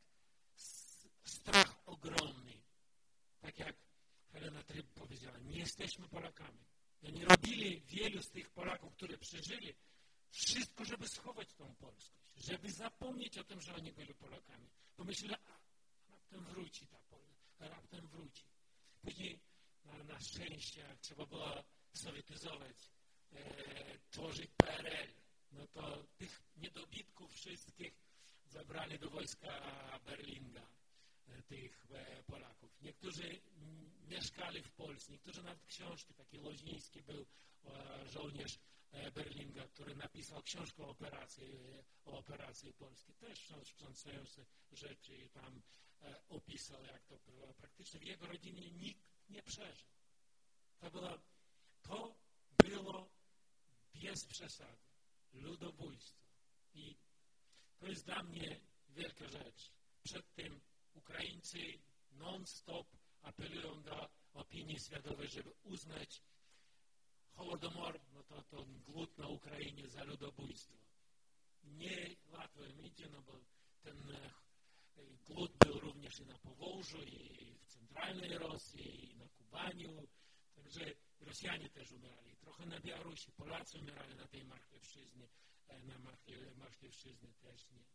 Speaker 2: strach ogromny. Tak jak Helena Tryb powiedziała, nie jesteśmy Polakami. I oni robili wielu z tych Polaków, którzy przeżyli, wszystko, żeby schować tą polskość, żeby zapomnieć o tym, że oni byli Polakami. Pomyśleli, a raptem wróci ta Polska, raptem wróci. Później na, na szczęście, jak trzeba było sowietyzować, e, tworzyć P R L, no to tych niedobitków wszystkich zabrali do wojska Berlinga, e, tych e, Polaków. Niektórzy m, mieszkali w Polsce, niektórzy nawet książki, taki Loziński był e, żołnierz e, Berlinga, który napisał książkę o operacji, e, o operacji polskiej. Też wstrząsające rzeczy i tam e, opisał, jak to było. Praktycznie w jego rodzinie nikt nie przeżył. To było, to było bez przesady ludobójstwo. I to jest dla mnie wielka rzecz. Przed tym Ukraińcy non-stop apelują do opinii światowej, żeby uznać Hołodomor, no to, to głód na Ukrainie za ludobójstwo. Nie łatwo im idzie, no bo ten głód był również i na Powążu, i w centralnej Rosji, i na Kubaniu. Także Rosjanie też umierali. Trochę na Białorusi. Polacy umierali na tej Marchewszczyźnie. Na Marchewszczyźnie też nie.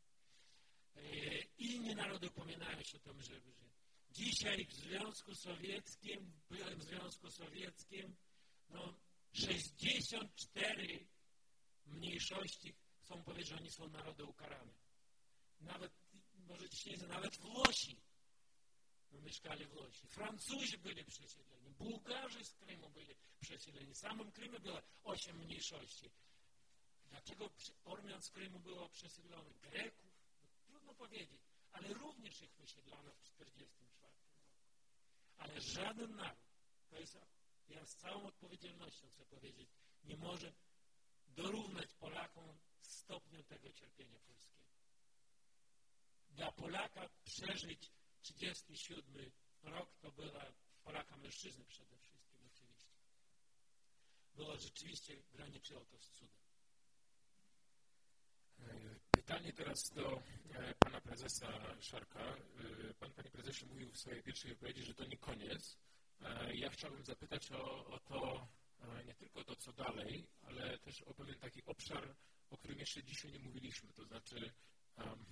Speaker 2: Inne narody upominają się o tym, że, że dzisiaj w Związku Sowieckim, w byłym Związku Sowieckim, no sześćdziesiąt cztery mniejszości chcą powiedzieć, że oni są narody ukarane. Nawet, możecie się nie nawet Włosi no, mieszkali w Włosi. Francuzi byli przesiedleni. Bułgarzy z Krymu byli przesiedleni. W samym Krymie było osiem mniejszości. Dlaczego Ormian z Krymu było przesiedlonych? Greków? No, trudno powiedzieć. Ale również ich wysiedlono w tysiąc dziewięćset czterdziestym czwartym roku. Ale żaden naród, to jest, ja z całą odpowiedzialnością chcę powiedzieć, nie może dorównać Polakom stopniu tego cierpienia polskiego. Dla Polaka przeżyć trzydziesty siódmy rok to była Polaka mężczyzny przede wszystkim oczywiście. Było rzeczywiście, graniczyło to z cudem.
Speaker 1: Pytanie teraz do pana prezesa Szarka. Pan, panie prezesie, mówił w swojej pierwszej wypowiedzi, że to nie koniec. Ja chciałbym zapytać o, o to, nie tylko to, co dalej, ale też o pewien taki obszar, o którym jeszcze dzisiaj nie mówiliśmy, to znaczy um,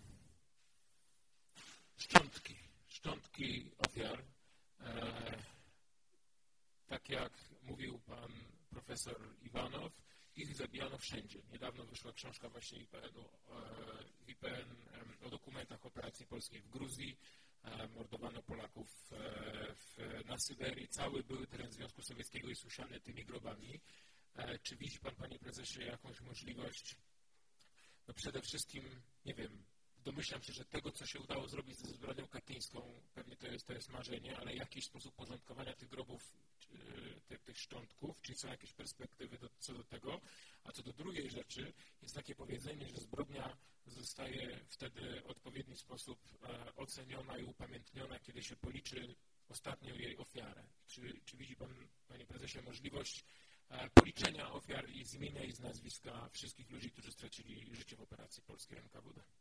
Speaker 1: szczątki, szczątki ofiar. E, tak jak mówił pan profesor Iwanow, ich zabijano wszędzie. Niedawno wyszła książka właśnie I P N-u, I P N o dokumentach operacji polskiej w Gruzji. Mordowano Polaków w, na Syberii. Cały były teren Związku Sowieckiego jest usiany tymi grobami. Czy widzi pan, panie prezesie, jakąś możliwość, no przede wszystkim, nie wiem, domyślam się, że tego, co się udało zrobić ze zbrodnią katyńską, pewnie to jest, to jest marzenie, ale jakiś sposób porządkowania tych grobów, tych, tych szczątków, czy są jakieś perspektywy do, co do tego, a co do drugiej rzeczy, jest takie powiedzenie, że zbrodnia zostaje wtedy w odpowiedni sposób e, oceniona i upamiętniona, kiedy się policzy ostatnią jej ofiarę. Czy, czy widzi pan, panie prezesie, możliwość e, policzenia ofiar i z imienia i z nazwiska wszystkich ludzi, którzy stracili życie w operacji polskiej N K W D?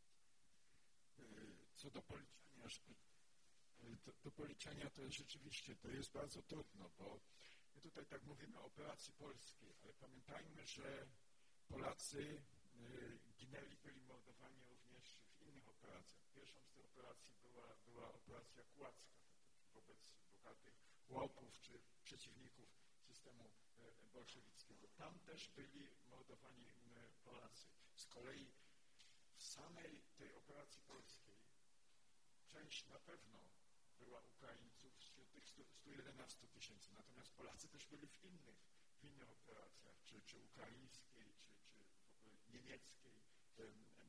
Speaker 3: Co do policzenia, do, do policzenia to jest rzeczywiście, to jest bardzo trudno, bo my tutaj tak mówimy o operacji polskiej, ale pamiętajmy, że Polacy ginęli, byli mordowani również w innych operacjach. Pierwszą z tych operacji była, była operacja Kłacka wobec bogatych łopów czy przeciwników systemu bolszewickiego. Tam też byli mordowani Polacy. Z kolei w samej tej operacji polskiej część na pewno była Ukraińców wśród tych stu jedenastu tysięcy, natomiast Polacy też byli w innych, w innych operacjach, czy, czy ukraińskiej, czy, czy niemieckiej,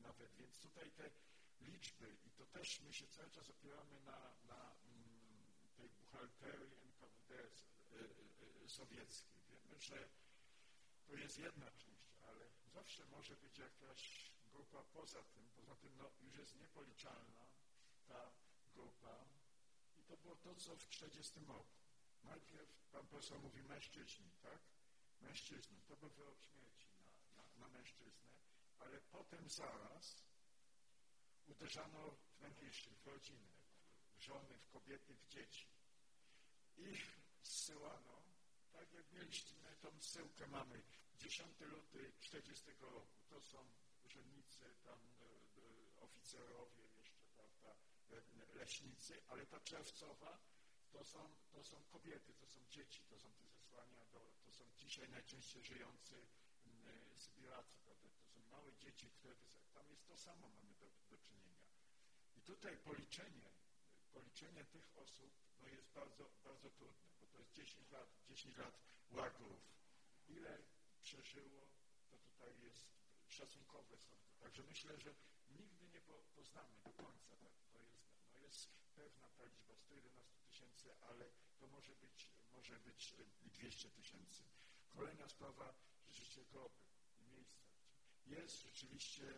Speaker 3: nawet, więc tutaj te liczby i to też my się cały czas opieramy na, na mm, tej buchalterii N K W D sowieckiej. Wiemy, że to jest jedna część, ale zawsze może być jakaś grupa poza tym, poza tym no, już jest niepoliczalna ta grupa i to było to, co w czterdziestym roku. Najpierw pan profesor mówi mężczyźni, tak? Mężczyźni, to był wyrok śmierci na, na, na mężczyznę, ale potem zaraz uderzano w najbliższych, w rodziny, w żony, w kobiety, w dzieci. I zsyłano, tak jak mieliśmy tą zsyłkę, mamy dziesiątego lutego czterdziestego roku, to są urzędnicy, tam e, oficerowie jeszcze, prawda, leśnicy, ale ta czerwcowa to są, to są kobiety, to są dzieci, to są te zesłania, do, to są dzisiaj najczęściej żyjący e, Sybiracy, prawda, to są małe dzieci, które tam jest to samo mamy do, do czynienia. I tutaj policzenie, policzenie tych osób no jest bardzo, bardzo trudne, bo to jest dziesięć lat, dziesięć lat łagów. Ile przeżyło, to tutaj jest szacunkowe są to. Także myślę, że nigdy nie po, poznamy do końca. Tak? To jest, no jest pewna ta liczba sto jedenaście tysięcy, ale to może być, może być dwieście tysięcy. Kolejna sprawa, rzeczywiście groby, miejsca. Jest rzeczywiście,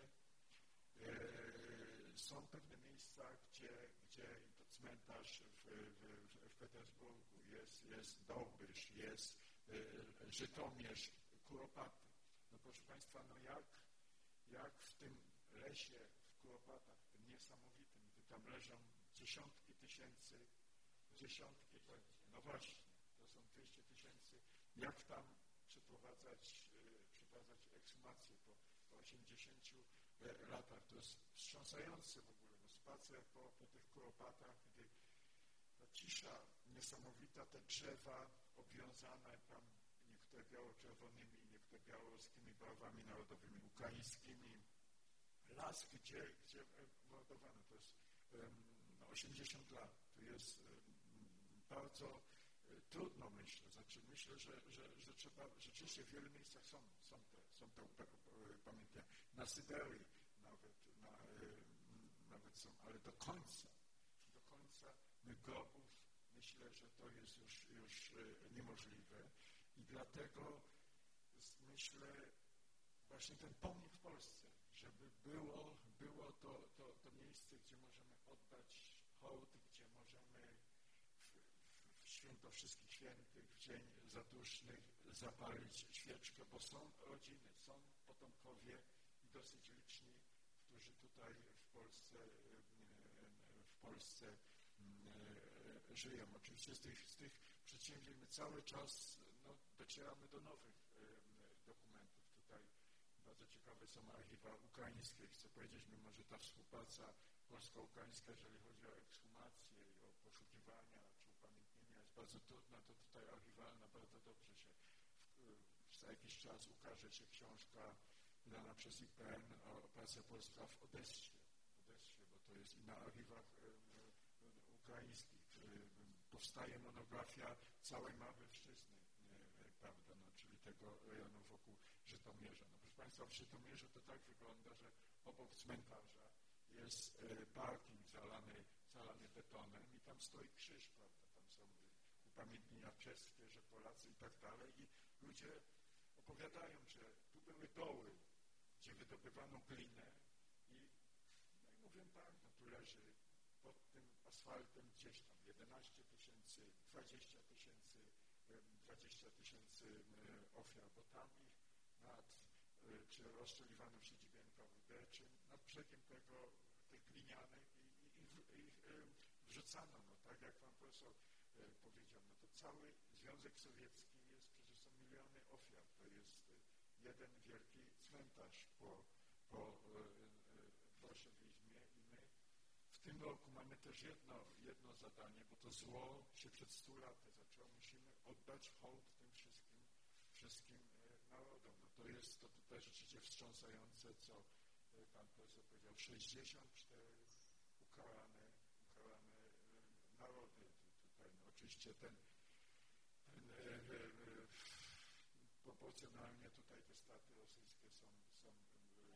Speaker 3: e, są pewne miejsca, gdzie, gdzie to cmentarz w, w, w Petersburgu, jest, jest Dołbysz, jest e, Żytomierz, Kuropaty. No proszę Państwa, no jak, jak w tym lesie w Kuropatach, tym niesamowitym, gdy tam leżą dziesiątki tysięcy, dziesiątki, no właśnie, to są dwieście tysięcy, jak tam przeprowadzać, e, przeprowadzać ekshumację po, po osiemdziesięciu latach. To jest wstrząsające w ogóle, no spacer po, po tych Kuropatach, gdy ta cisza niesamowita, te drzewa obwiązane tam niektóre biało-czerwonymi, niektóre białoruskimi barwami narodowymi, ukraińskimi. Las, gdzie, gdzie mordowano, to jest um, osiemdziesiąt lat. To jest um, bardzo um, trudno, myślę. Znaczy, myślę, że, że, że trzeba, rzeczywiście w wielu miejscach są, są te, są te pamiętania. Na Syberii nawet, na, um, nawet są, ale do końca, do końca grobów myślę, że to jest już, już niemożliwe. I dlatego myślę, właśnie ten pomnik w Polsce, żeby było, było to, to, to miejsce, gdzie możemy oddać hołd, gdzie możemy w, w święto wszystkich świętych, w dzień zadusznych zapalić świeczkę, bo są rodziny, są potomkowie i dosyć liczni, którzy tutaj w Polsce, w Polsce żyją. Oczywiście z tych, z tych przedsięwzięć my cały czas no, docieramy do nowych e, dokumentów. Tutaj bardzo ciekawe są archiwa ukraińskie. Chcę powiedzieć, mimo że ta współpraca polsko-ukraińska, jeżeli chodzi o ekshumację i o poszukiwania czy upamiętnienia jest bardzo trudna, to tutaj archiwalna bardzo dobrze się w, za jakiś czas ukaże się książka wydana przez I P N o Operacja Polska w Odessie, Odessie, bo to jest i na archiwach e, ukraińskich. Powstaje monografia całej Małopolszczyzny, prawda, no, czyli tego rejonu wokół Żytomierza. No, proszę Państwa, w Żytomierzu to tak wygląda, że obok cmentarza jest e, parking zalany, zalany betonem i tam stoi krzyż, prawda, tam są upamiętnienia czeskie, że Polacy i tak dalej i ludzie opowiadają, że tu były doły, gdzie wydobywano glinę i, no i mówię tak, no tu leży pod tym asfaltem gdzieś tam jedenaście tysięcy, dwadzieścia tysięcy, dwadzieścia tysięcy ofiar, bo tam ich nad, czy rozstrzeliwano w siedzibie N K W D, czy nad brzegiem tego, tych glinianek i, i, i, i wrzucano, no tak jak pan profesor powiedział, no to cały Związek Sowiecki jest, przecież są miliony ofiar, to jest jeden wielki cmentarz po, po bolszewizmie i my w tym roku mamy też jedno, jedno zadanie, bo to zło się przed stu laty zaczęło. Musimy oddać hołd tym wszystkim, wszystkim narodom. No to jest to tutaj rzeczywiście wstrząsające, co pan profesor powiedział, sześćdziesiąt cztery ukarane, ukarane narody. Tutaj, no oczywiście ten, ten e, e, proporcjonalnie tutaj te straty rosyjskie są, są na,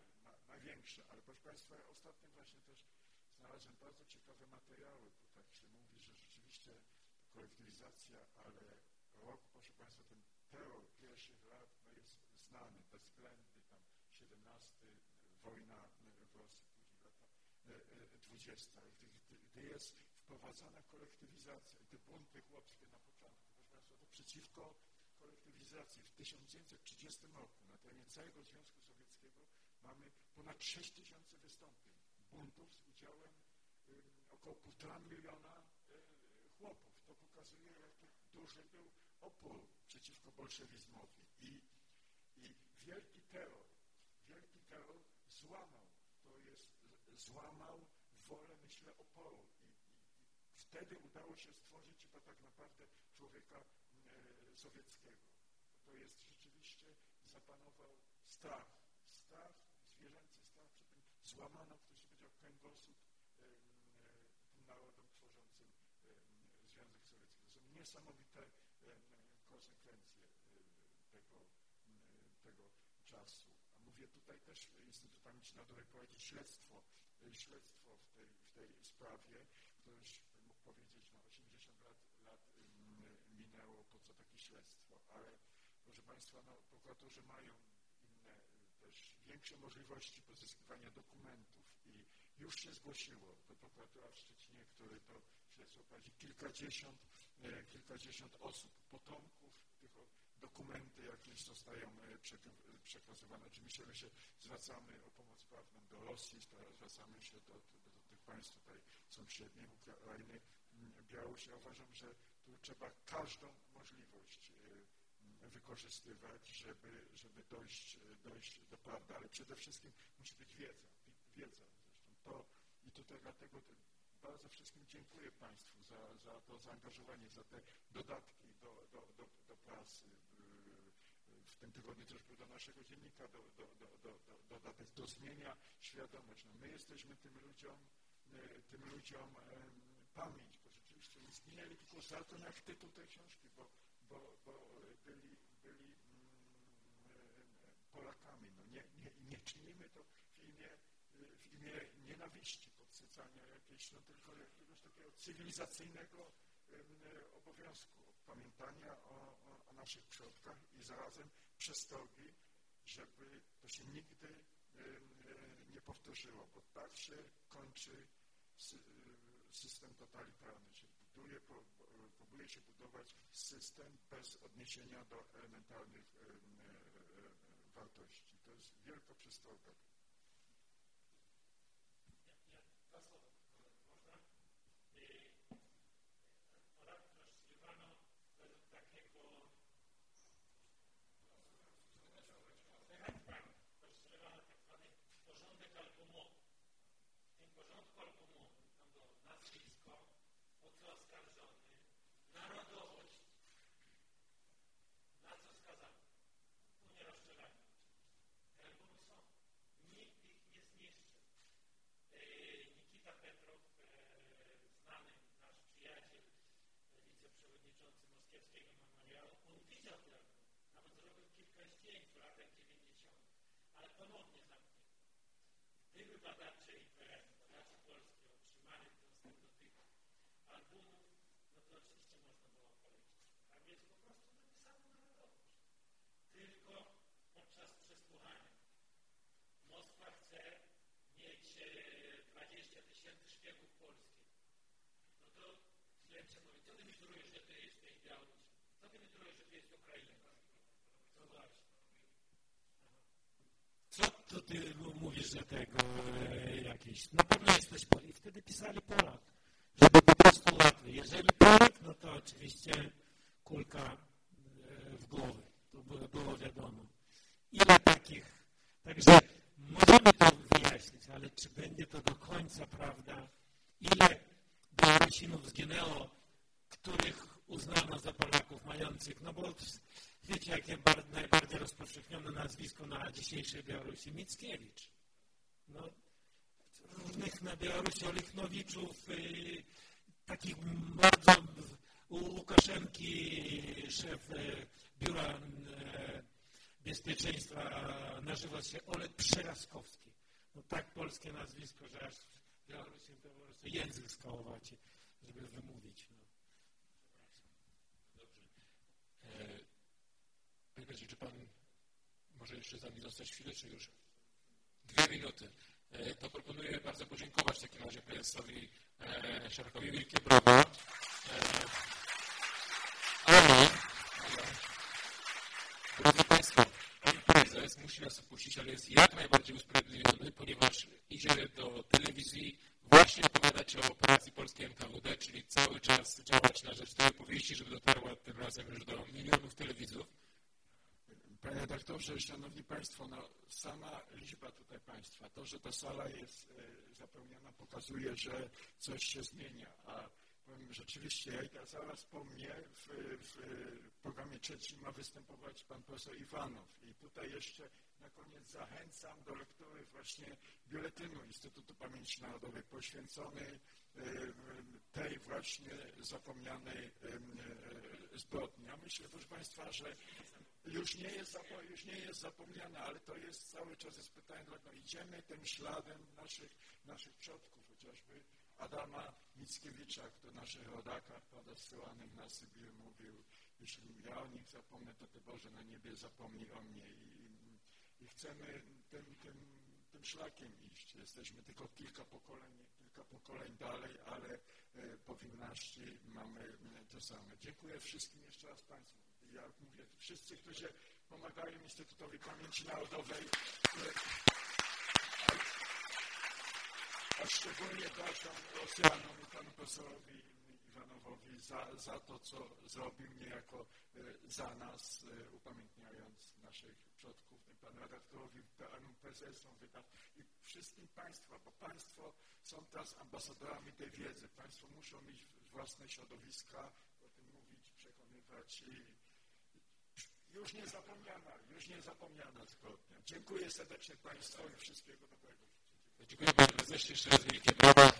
Speaker 3: największe. Ale proszę Państwa, ja ostatnio właśnie też znalazłem bardzo ciekawe materiały, bo tak się mówi, że rzeczywiście kolektywizacja, ale rok, proszę Państwa, ten terror pierwszych lat no jest znany, bezwzględny, tam siedemnasty, wojna w Rosji, później lata dwudzieste. Gdy, gdy jest wprowadzana kolektywizacja i te bunty chłopskie na początku, proszę Państwa, to przeciwko kolektywizacji w tysiąc dziewięćset trzydziestym roku na terenie całego Związku Sowieckiego mamy ponad sześć tysięcy wystąpień buntów z udziałem y, około półtora miliona y, chłopów. To pokazuje, jaki duży był opór przeciwko bolszewizmowi. I, i wielki terror, wielki terror złamał, to jest, złamał wolę, myślę, oporu. I, i, i wtedy udało się stworzyć chyba tak naprawdę człowieka e, sowieckiego. To jest rzeczywiście, zapanował strach. Strach, zwierzęcy strach przed tym. Złamano, ktoś powiedział, kręgosłup e, e, tym narodom tworzącym e, Związek Sowiecki. To są niesamowite e, konsekwencje e, tego, e, tego czasu. A mówię tutaj też, Instytut Pamięci Narodowej prowadzi śledztwo, e, śledztwo w tej, w tej sprawie. Ktoś mógł powiedzieć, no osiemdziesiąt lat, lat e, minęło, po co takie śledztwo, ale proszę Państwa, no, prokuratorzy mają inne, też większe możliwości pozyskiwania dokumentów i już się zgłosiło do prokuratora w Szczecinie, który to śledztwo prowadzi, kilkadziesiąt, e, kilkadziesiąt osób, potomków tych dokumenty jakieś zostają przekazywane. Oczywiście my się zwracamy o pomoc prawną do Rosji, zwracamy się do, do, do tych państw tutaj sąsiednich, Ukrainy, Białorusi. Ja uważam, że tu trzeba każdą możliwość wykorzystywać, żeby, żeby dojść, dojść do prawdy, ale przede wszystkim musi być wiedza, wiedza zresztą to i tutaj dlatego bardzo wszystkim dziękuję Państwu za, za to zaangażowanie, za te dodatki do, do, do, do prasy. W tym tygodniu też był do naszego dziennika do, do, do, do, do, dodatek, to zmienia świadomość. No my jesteśmy tym ludziom, tym ludziom pamięć, bo rzeczywiście nie zginęli tylko za to, jak tytuł tej książki, bo, bo, bo byli, byli Polakami. No nie, nie, nie czynimy to w imię, w imię nienawiści, podsycania jakiejś, no tylko jakiegoś takiego cywilizacyjnego obowiązku pamiętania o, o, o naszych przodkach i zarazem przestrogi, żeby to się nigdy nie powtórzyło, bo tak się kończy system totalitarny. Się buduje, próbuje się budować system bez odniesienia do elementarnych wartości. To jest wielka przestroga.
Speaker 2: Ponownie zamknięto. Gdyby badacze I P R, badacze polskie otrzymali dostęp do tych albumów, no to oczywiście można było polecić. Tam jest po prostu napisane narodowość. Tylko podczas przesłuchania Moskwa chce mieć dwadzieścia tysięcy szpiegów polskich. No to śledczy mówi, co ty mi trujesz, że ty jesteś Białoruś? Co ty mi trujesz, że ty jest Ukraina? To właśnie. Co to ty mówisz, że tego e, jakiś, na pewno jesteś Polak. I wtedy pisali Polak, żeby po prostu łatwiej. Jeżeli Polak, no to oczywiście kulka e, w głowę. To było, było wiadomo. Ile takich, także możemy to wyjaśnić, ale czy będzie to do końca prawda? Ile Białorusinów zginęło, których uznano za Polaków mających, no bo wiecie, jakie najbardziej rozpowszechnione nazwisko na dzisiejszej Białorusi? Mickiewicz. No, różnych na Białorusi Olichnowicz,ów, yy, takich bardzo, u Łukaszenki szef yy, Biura yy, Bezpieczeństwa nazywa się Oleg Przeraskowski. no tak polskie nazwisko, że aż w Białorusi to po prostu język skałowacie, żeby wymówić. No.
Speaker 4: Dobrze. E, Panie prezesie, czy pan może jeszcze z nami zostać chwilę, czy już? Dwie minuty. E, to proponuję bardzo podziękować w takim razie prezesowi e, Szarkowi wielkie brawa. E, ale, drodzy Państwo, pan prezes musi nas opuścić, ale jest jak najbardziej usprawiedliwiony, ponieważ idzie do telewizji właśnie opowiadać o operacji polskiej N K W D, czyli cały czas działać na rzecz tej opowieści, żeby dotarła tym razem już do milionów telewidzów.
Speaker 3: Panie redaktorze, szanowni państwo, no, sama liczba tutaj państwa, to, że ta sala jest e, zapełniona, pokazuje, że coś się zmienia, a powiem, rzeczywiście, ja i zaraz po mnie w, w programie trzecim ma występować pan profesor Iwanow i tutaj jeszcze na koniec zachęcam do lektury właśnie biuletynu Instytutu Pamięci Narodowej poświęconej e, tej właśnie zapomnianej e, zbrodni. Ja myślę, proszę państwa, że Już nie, jest zapo- już nie jest zapomniana, ale to jest cały czas jest pytanie, dlaczego idziemy tym śladem naszych, naszych przodków, chociażby Adama Mickiewicza, który w naszych rodakach podesyłanych na Sybir mówił, jeśli ja o nich zapomnę, to Ty Boże na niebie zapomnij o mnie. I, i chcemy tym, tym, tym szlakiem iść. Jesteśmy tylko kilka pokoleń, kilka pokoleń dalej, ale e, powinności mamy to same. Dziękuję wszystkim jeszcze raz Państwu. Ja mówię, wszyscy, którzy pomagają Instytutowi Pamięci Narodowej, a, a szczególnie przepraszam Rosjanom i panu profesorowi Iwanowowi za, za to, co zrobił niejako za nas, upamiętniając naszych przodków, panu redaktorowi, panu prezesowi i wszystkim Państwu, bo Państwo są teraz ambasadorami tej wiedzy. Państwo muszą mieć własne środowiska, o tym mówić, przekonywać i już nie zapomniana, już nie zapomniana zgodnia. Dziękuję serdecznie Państwu i wszystkiego dobrego.
Speaker 4: Dziękuję panie prezesie, jeszcze raz wielkie brawa.